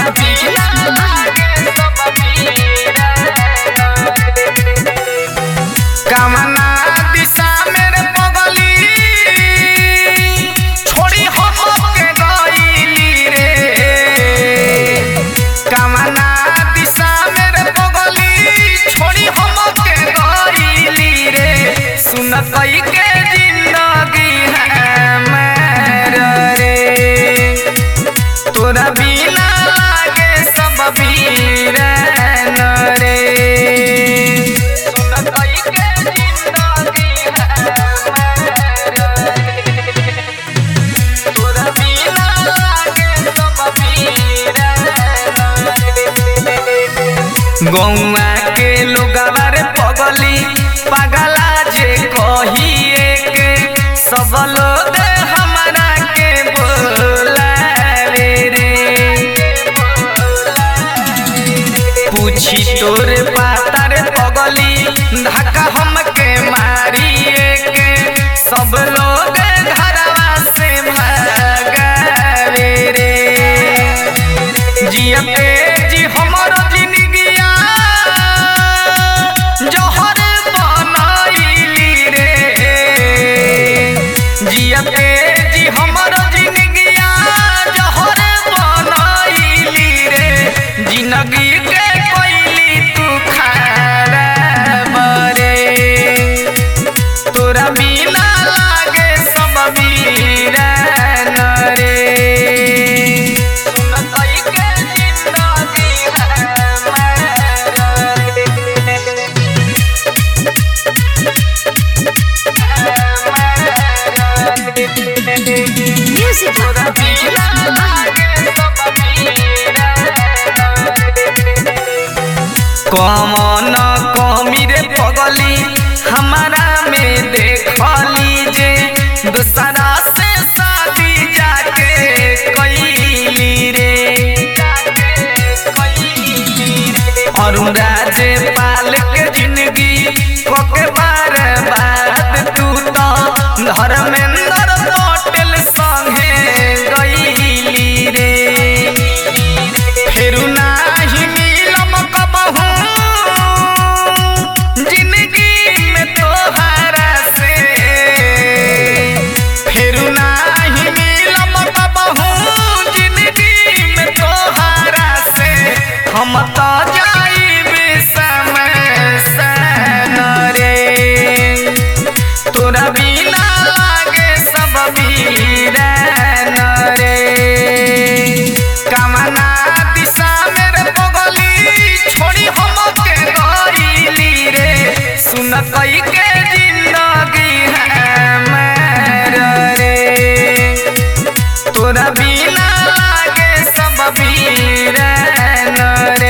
कामना दिशा मेरे पगली छोड़ी हमके गईली रे। कामना दिशा मेरे पगली छोड़ी हमके गईली रे। सुन कई के जिंदगी है मेरा रे। तोरा बिना लागे सब वीरान रे। गौआ के लोगवा रे पगली पगला जे कहिए के सब लोग हमरा के बोलावे रे। पूछी तोरे पाता रे पगली धक्का हमके मारिए के सब लोग घरवा से भागावे रे। जियते जी हमर जिंदगिया जहर बनैली रे। जियते जी हमर जिंदगिया जहर बनैली रे। जिंदगी के कोइली तू खराब रे। तोरा बिना लागे सब वीरान रे। कमन कमी रे पगली हमारा में देखली जे दूसरा से शादी जाके कैली रे। अरुण राजे पाल के जिंदगी कोके बर्बाद तू तो धर्मेंद्र पटेल संगे गईली रे। फेरू नाही मिलम कबहू जिंदगी में तोहरा से। फेरू नाही मिलम कबहू जिंदगी में तोहरा से। हम तो जाइबे शमशान रे। तोरा बिना लागे सब वीरान रे। कामना दिशा मेरे पगली छोड़ी हमके गईली रे। सुन कई के जिंदगी है मेरा रे। तोरा बिना लागे सब वीरान रे।